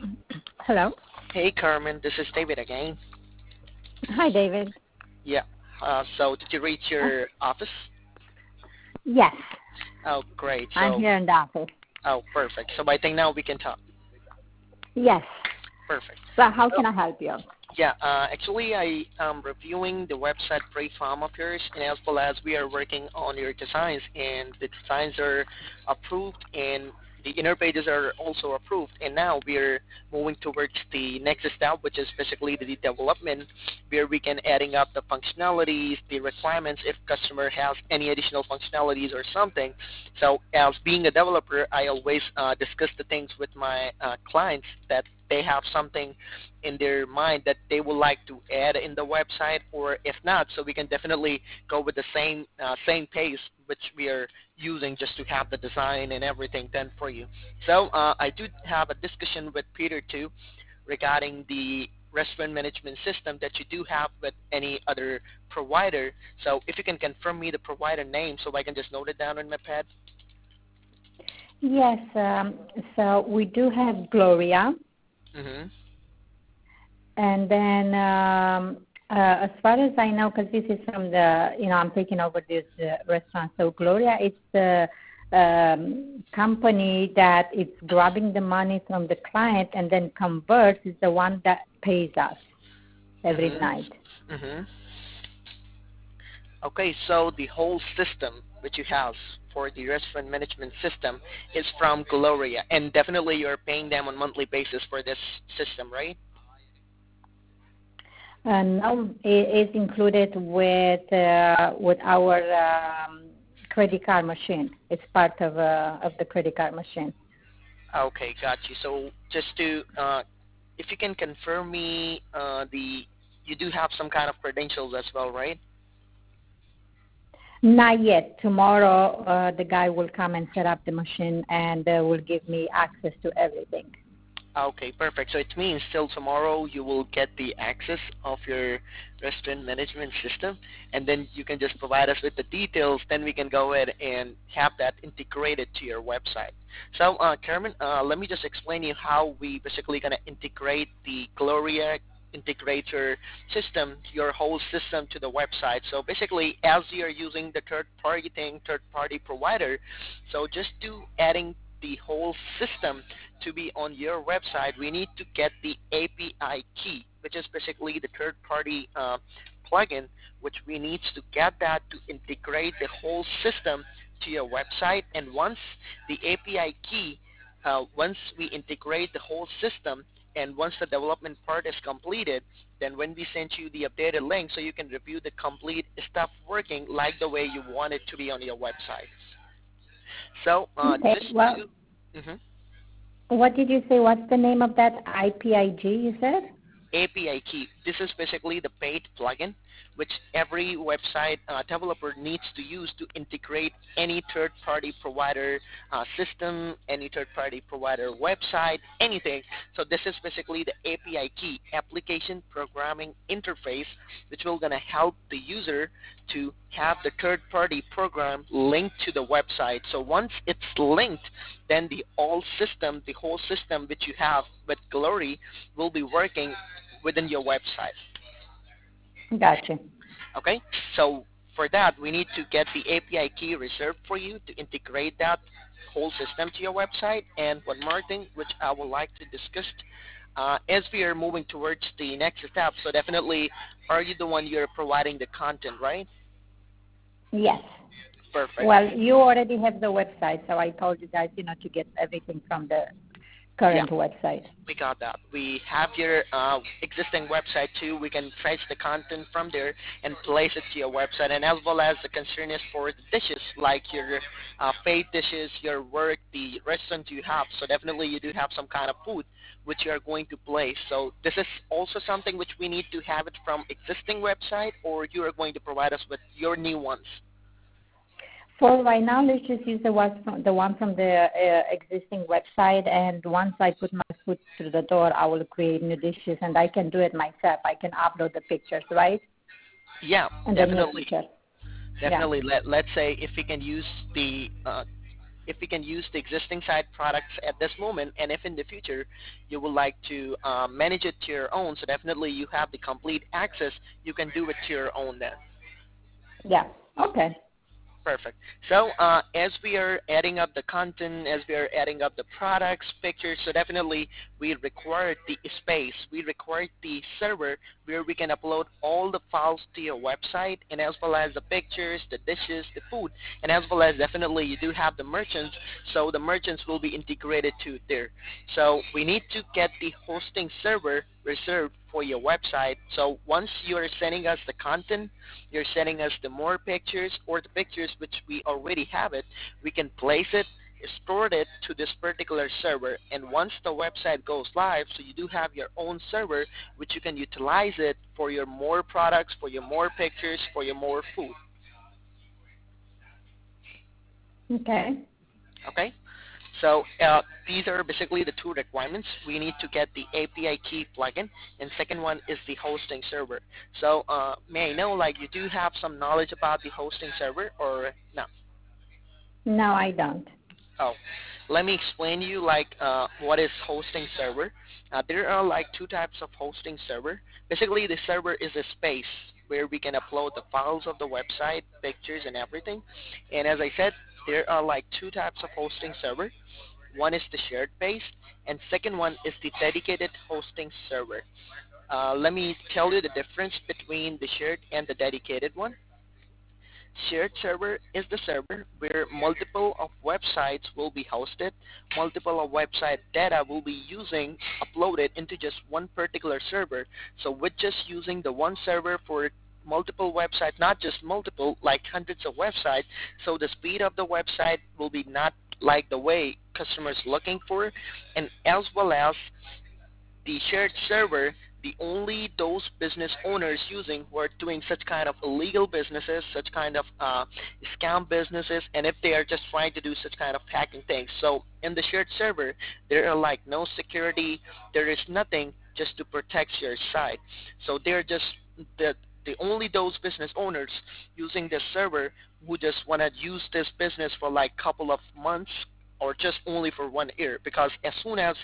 Hello. Hey, Carmen, this is David again. Hi, David. Yeah. So did you reach Uh, your office? yes, Oh, great. I'm here in the office. Oh, perfect. So I think now we can talk. Yes. Perfect. So how So, can I help you? yeah, actually, I am reviewing the website pre-farm of yours, and as well as we are working on your designs, and the designs are approved, and the inner pages are also approved, and now we are moving towards the next step, which is basically the development, where we can adding up the functionalities, the requirements, if customer has any additional functionalities or something. So as being a developer, I always discuss the things with my clients that they have something in their mind that they would like to add in the website, or if not, so we can definitely go with the same pace which we are using just to have the design and everything done for you. So I do have a discussion with Peter too regarding the restaurant management system that you do have with any other provider. So if you can confirm me the provider name so I can just note it down on my pad. Yes. So we do have Gloria, Mhm. and then as far as I know, because this is from I'm taking over this restaurant. So Gloria is the company that is grabbing the money from the client and then converts is the one that pays us every Mhm. night. Mhm. Okay, so the whole system which you have for the restaurant management system is from Gloria, and definitely you're paying them on monthly basis for this system, right? No, it is included with our credit card machine. It's part of the credit card machine. Okay, got you. So just to, if you can confirm me, you do have some kind of credentials as well, right? Not yet. Tomorrow, the guy will come and set up the machine and will give me access to everything. Okay, perfect. So it means till tomorrow you will get the access of your restaurant management system, and then you can just provide us with the details. Then we can go ahead and have that integrated to your website. So, Carmen, let me just explain you how we basically gonna integrate the Gloria integrator system, your whole system to the website. So basically, as you're using the third-party provider, so just to adding the whole system to be on your website, we need to get the API key, which is basically the third-party plugin, which we need to get that to integrate the whole system to your website. And once the API key, once we integrate the whole system, and once the development part is completed, then when we send you the updated link, so you can review the complete stuff working like the way you want it to be on your website. So Okay. just Well, to what did you say? What's the name of that IPIG you said? API key. This is basically the paid plugin which every website developer needs to use to integrate any third-party provider system, any third-party provider website, anything. So this is basically the API key, application programming interface, which will gonna help the user to have the third-party program linked to the website. So once it's linked, then the whole system which you have with Glory will be working within your website. Gotcha. Okay, so for that we need to get the API key reserved for you to integrate that whole system to your website. And one more thing which I would like to discuss as we are moving towards the next step. So definitely, are you the one you're providing the content, right? Yes. Perfect. Well, you already have the website, so I told you guys, to get everything from the Yeah, current website. we got that. We have your existing website too. We can trace the content from there and place it to your website. And as well as the concern is for the dishes, like your paid dishes, your work, the restaurant you have. So definitely you do have some kind of food which you are going to place. So this is also something which we need to have it from existing website, or you are going to provide us with your new ones. For right now, let's just use the one from the existing website. And once I put my food through the door, I will create new dishes, and I can do it myself. I can upload the pictures, right? Yeah, And the new definitely. pictures. Yeah. Definitely. Let's say if we can use the if we can use the existing site products at this moment, and if in the future you would like to manage it to your own, so definitely you have the complete access, you can do it to your own then. Yeah. Okay. Perfect. So as we are adding up the content, as we are adding up the products, pictures, so definitely we require the space. We require the server where we can upload all the files to your website, and as well as the pictures, the dishes, the food, and as well as definitely you do have the merchants, so the merchants will be integrated to there. So we need to get the hosting server reserved for your website. So once you are sending us the content, you're sending us the more pictures or the pictures which we already have it, we can place it, store it to this particular server, and once the website goes live, so you do have your own server which you can utilize it for your more products, for your more pictures, for your more food. Okay. Okay? So these are basically the two requirements. We need to get the API key plugin, and second one is the hosting server. So may I know, like, you do have some knowledge about the hosting server or no? No, I don't. Oh, let me explain you like what is hosting server. There are like two types of hosting server. Basically, the server is a space where we can upload the files of the website, pictures, and everything. And as I said, there are like two types of hosting server. One is the shared base, and second one is the dedicated hosting server. Let me tell you the difference between the shared and the dedicated one. Shared server is the server where multiple of websites will be hosted, multiple of website data will be using uploaded into just one particular server. So with just using the one server for multiple websites, not just multiple, like hundreds of websites, so the speed of the website will be not like the way customers looking for, and as well as the shared server, the only those business owners using who are doing such kind of illegal businesses, such kind of scam businesses, and if they are just trying to do such kind of hacking things. So in the shared server, there are like no security, there is nothing just to protect your site. So they're just the only those business owners using this server who just want to use this business for like couple of months or just only for 1 year, because as soon as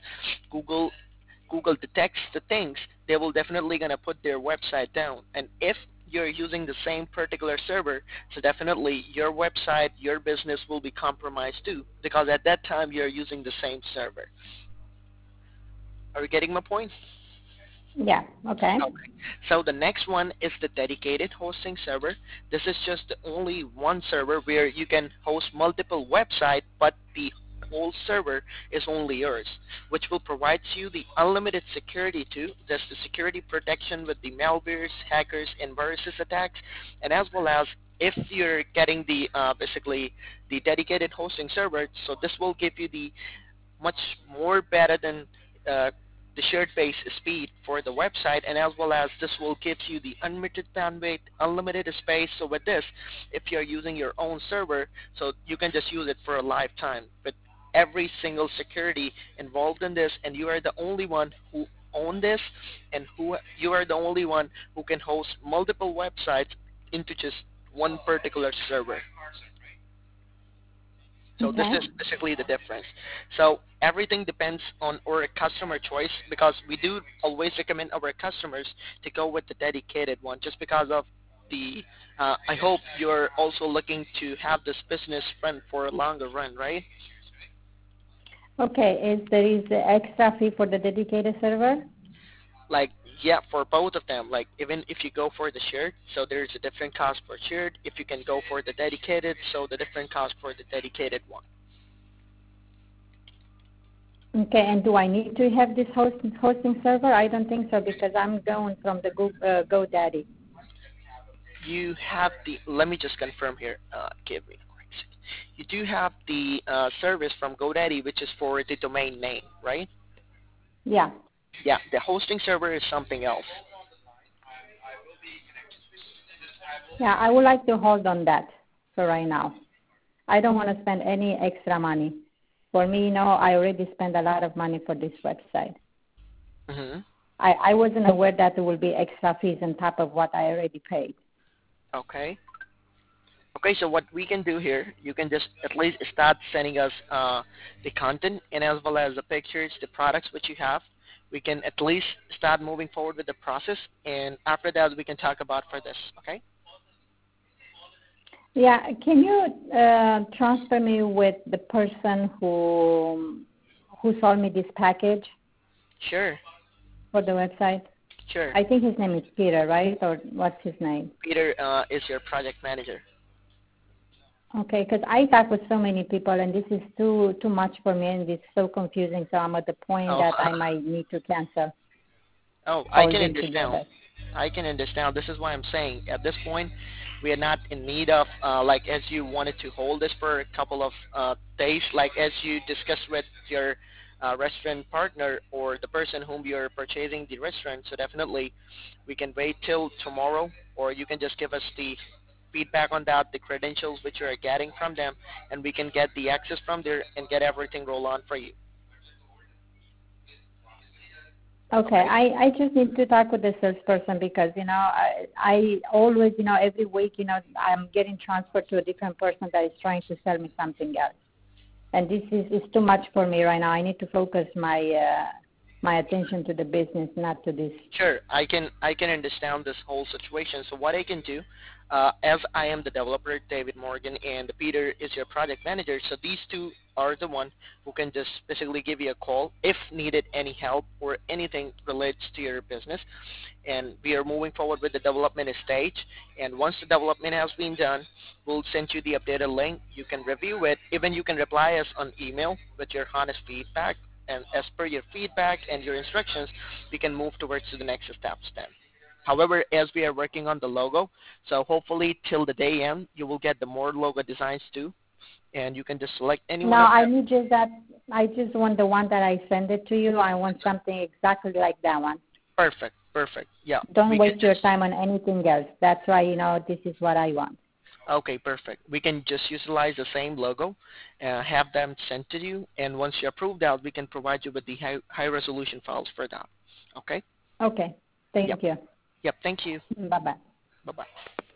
Google detects the things, they will definitely going to put their website down. And if you're using the same particular server, so definitely your website, your business will be compromised too, because at that time you're using the same server. Are you getting my point? Yeah. Okay. Okay. So the next one is the dedicated hosting server. This is just the only one server where you can host multiple websites, but the whole server is only yours, which will provide you the unlimited security too. That's the security protection with the malwares, hackers, and viruses attacks, and as well as if you're getting the basically the dedicated hosting server, so this will give you the much more better than the shared base speed for the website, and as well as this will give you the unlimited bandwidth, unlimited space. So with this, if you're using your own server, so you can just use it for a lifetime. But every single security involved in this, and you are the only one who own this, and who you are the only one who can host multiple websites into just one particular server. So this Okay. is basically the difference. So everything depends on our customer choice, because we do always recommend our customers to go with the dedicated one, just because of the I hope you're also looking to have this business run for a longer run, right? Okay. Is there is the extra fee for the dedicated server? Like, yeah, for both of them. Like, even if you go for the shared, so there's a different cost for shared. If you can go for the dedicated, so the different cost for the dedicated one. Okay. And do I need to have this hosting server? I don't think so, because I'm going from the GoDaddy. You have the, let me just confirm here. Give me a quick second. You do have the service from GoDaddy, which is for the domain name, right? Yeah. Yeah, the hosting server is something else. Yeah. I would like to hold on that for right now. I don't want to spend any extra money. For me, I already spent a lot of money for this website. Mm-hmm. I wasn't aware that there will be extra fees on top of what I already paid. Okay. Okay, so what we can do here, you can just at least start sending us the content and as well as the pictures, the products which you have. We can at least start moving forward with the process, and after that we can talk about for this. Okay? Yeah, can you transfer me with the person who sold me this package Sure, for the website? sure. I think his name is Peter, right? Or what's his name? Peter is your project manager. Okay, because I talk with so many people, and this is too much for me, and it's so confusing. So I'm at the point Oh, that I might need to cancel oh, I all can this understand. together. I can understand. This is why I'm saying at this point we are not in need of like as you wanted to hold this for a couple of days, like as you discussed with your restaurant partner or the person whom you're purchasing the restaurant. So definitely we can wait till tomorrow, or you can just give us the feedback on that, the credentials which you are getting from them, and we can get the access from there and get everything roll on for you. Okay, Okay? I just need to talk with the salesperson because I always every week I'm getting transferred to a different person that is trying to sell me something else, and this is too much for me right now. I need to focus my attention to the business, not to this. Sure, I can understand this whole situation. So what I can do, as I am the developer, David Morgan, and Peter is your project manager. So these two are the one who can just basically give you a call if needed any help or anything relates to your business. And we are moving forward with the development stage. And once the development has been done, we'll send you the updated link. You can review it. Even you can reply us on email with your honest feedback. And as per your feedback and your instructions, we can move towards to the next steps then. However, as we are working on the logo, so hopefully till the day end, you will get the more logo designs too, and you can just select any No, one of I them. need just that. I just want the one that I send it to you. I want something exactly like that one. Perfect, perfect. Yeah, Don't we can waste your just, time on anything else. That's why this is what I want. okay, perfect. We can just utilize the same logo, have them sent to you, and once you approve that, we can provide you with the high resolution files for that. Okay? Okay. Yep, Thank you. yep, thank you. Bye bye. Bye-bye.